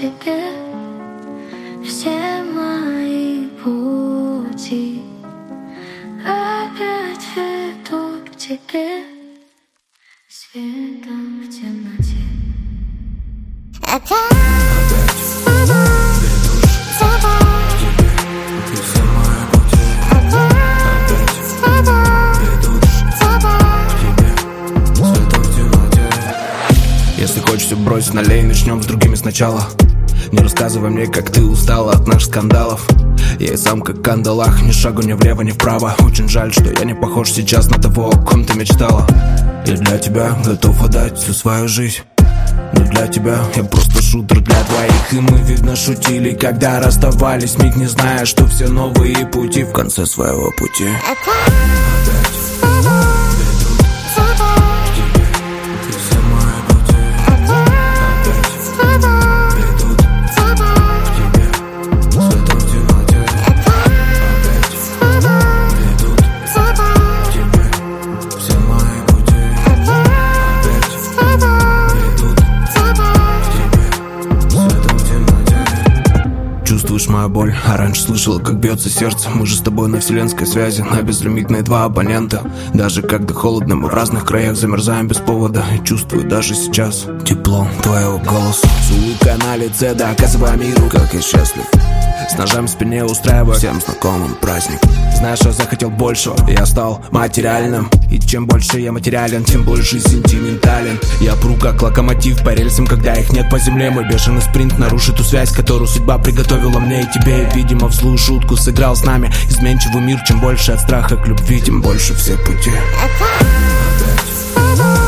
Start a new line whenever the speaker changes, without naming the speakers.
тебе все мои пути опять ведут к тебе светом в темноте.
Если хочешь все бросить, налей, начнем с другими сначала. Не рассказывай мне, как ты устала от наших скандалов. Я и сам как в кандалах, ни шагу ни влево, ни вправо. Очень жаль, что я не похож сейчас на того, о ком ты мечтала. Я для тебя готов отдать всю свою жизнь, но для тебя я просто шутер для двоих. И мы, видно, шутили, когда расставались, миг не зная, что все новые пути в конце своего пути. Чувствуешь мою боль, а раньше слышала, как бьется сердце. Мы же с тобой на вселенской связи, на безлимитные два абонента. Даже когда холодно, мы в разных краях замерзаем без повода. И чувствую даже сейчас тепло твоего голоса. С улыбкой на лице, доказывая миру, как я счастлив. С ножами в спине устраивая всем знакомым праздник. Знаешь, я захотел большего, я стал материальным. И чем больше я материален, тем больше сентиментален. Я пру как локомотив по рельсам, когда их нет по земле. Мой бешеный спринт нарушит ту связь, которую судьба приготовила мне и тебе. Видимо, в злую шутку сыграл с нами изменчивый мир. Чем больше от страха к любви, тем больше все пути.